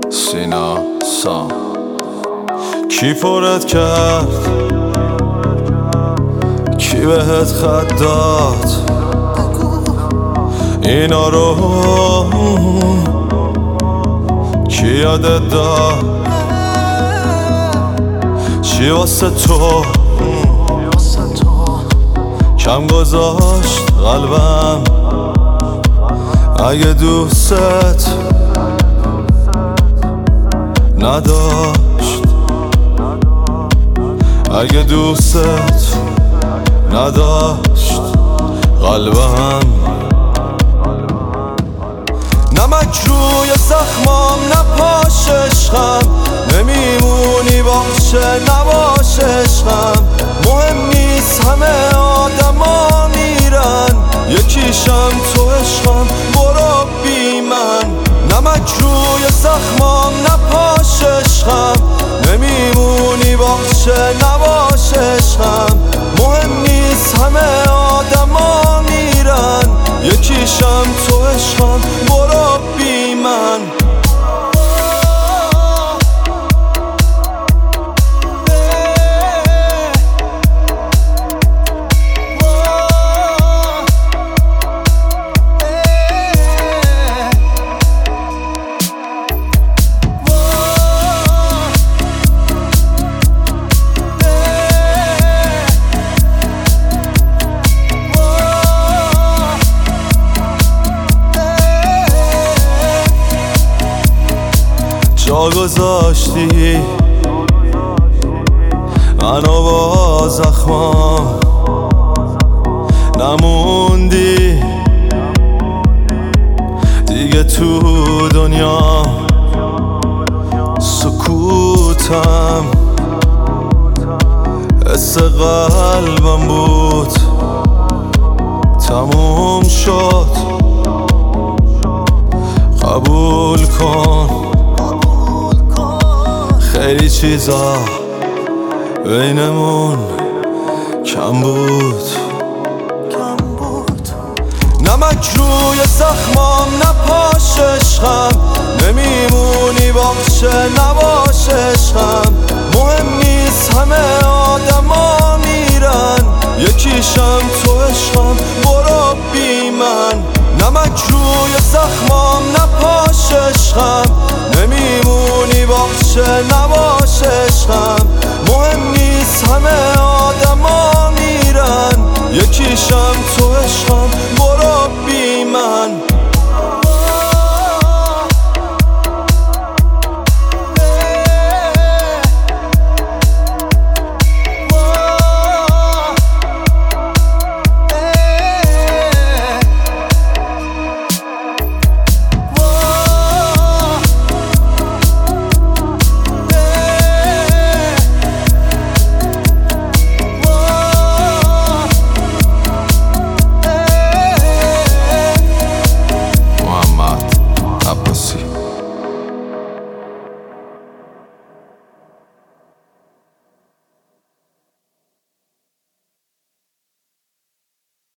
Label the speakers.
Speaker 1: سینا سام کی پرت کرد؟ کی بهت خط داد؟ اینا رو کی یادت داد؟ چی واسه تو کم گذاشت قلبم؟ اگه دوست نداشت، اگه دوست نداشت قلبم، نمک روی زخمام نپاش عشقم، نمیمونی باشه نباش عشقم، مهم نیست همه آدما میرن، یکیشم تو عشقم برو بی من، نمک روی زخمام نپاش عشقم، نمیمونی باشه نباش عشقم، مهم نیست همه آدما میرن، یکیشم تو عشقم برو بی من. جا گذاشتی منو با زخمام، نموندی دیگه تو دنیا، سکوتم حس قلبم بود تموم شد، قبول کن خیلی چیزا بینمون کم بود، نمک روی زخمام نپاش عشقم، نمیمونی باشه نباش عشقم، مهم نیست همه آدما میرن، یکیشم تو عشقم برو بی من، نمک روی زخمام نپاش عشقم، نمیمونی باشه نباش عشقم، مهم نیست همه آدما میرن، یکیشم تو عشقم